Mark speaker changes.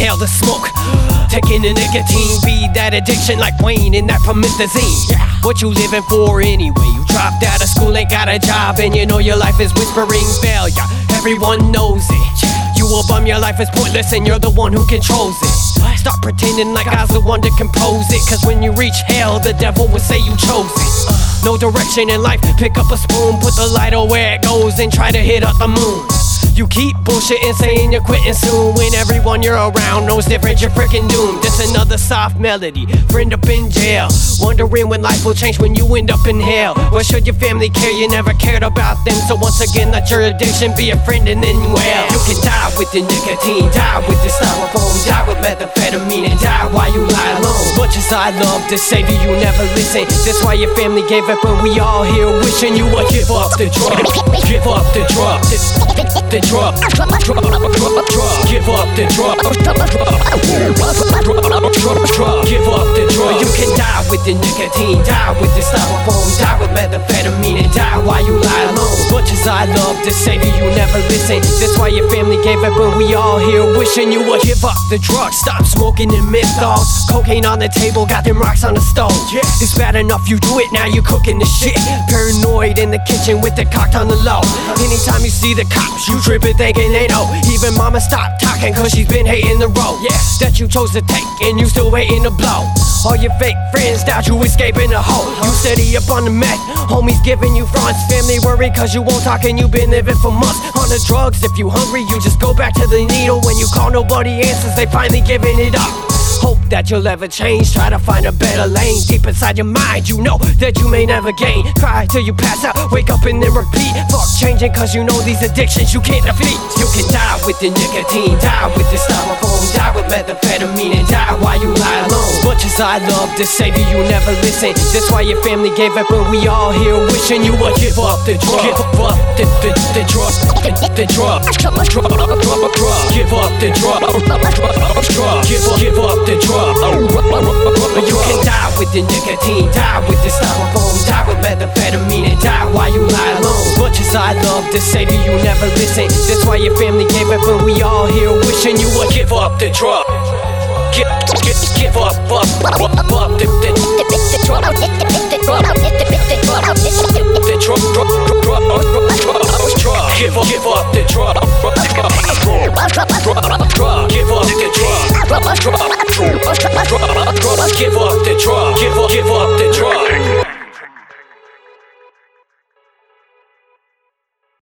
Speaker 1: inhale the smoke. Taking the nicotine, feed that addiction like Wayne in that promethazine. What you living for anyway? You dropped out of school, ain't got a job, and you know your life is whispering failure. Everyone knows it. You a bum, your life is pointless, and you're the one who controls it. Stop pretending like I was the one to compose it, cause when you reach hell, the devil will say you chose it. No direction in life, pick up a spoon, put the lighter where it goes, and try to hit up the moon. You keep bullshitting, saying you're quitting soon, when everyone you're around knows different, you're freaking doomed. Just another soft melody, friend up in jail, wondering when life will change when you end up in hell. Or should your family care? You never cared about them, so once again let your addiction be a friend and then well. You can die with the nicotine, die with the styrofoam, die with methamphetamine, and die while you lie alone. Much as I love to save you, you never listen. That's why your family gave up, and we all here wishing you would give up the drug. Give up the drug. The drug. Give up the drug. Give up the drug. You can die with the nicotine, die with the styrofoam, die with methamphetamine, and die while you lie alone. Much as I love to save you, you never listen. That's why your family gave up, and we all here wishing you would give up the drug. Stop smoking and menthols, cocaine on the table, got them rocks on the stove. It's bad enough you do it, now you cooking the shit. Paranoid in the kitchen with the cocked on the low. Anytime you see the cops, you tripping thinking they know. Even mama stopped talking cause she's been hating the road that you chose to take, and you still waiting to blow. All your fake friends doubt you escaping the hole. You steady up on the meth, homies giving you fronts. Family worry cause you won't talk and you been living for months on the drugs. If you hungry, you just go back to the needle. When you call, nobody answers, they finally giving it up. Hope that you'll ever change, try to find a better lane. Deep inside your mind, you know that you may never gain. Cry till you pass out, wake up and then repeat. Fuck changing cause you know these addictions you can't defeat. You can die with the nicotine, die with the styrofoam, die with methamphetamine, and die while you lie alone. Much as I love to save you, you never listen. That's why your family gave up, and we all here wishing you would give up the drug. Give up the drug. The drug. Give up the drug. Give up the drug. You can die with the nicotine, die with the styrofoam, die with methamphetamine, and die while you lie alone. Much as I love to save you, you never listen. That's why your family gave up, and we all here wishing you would give up the drug. Give up the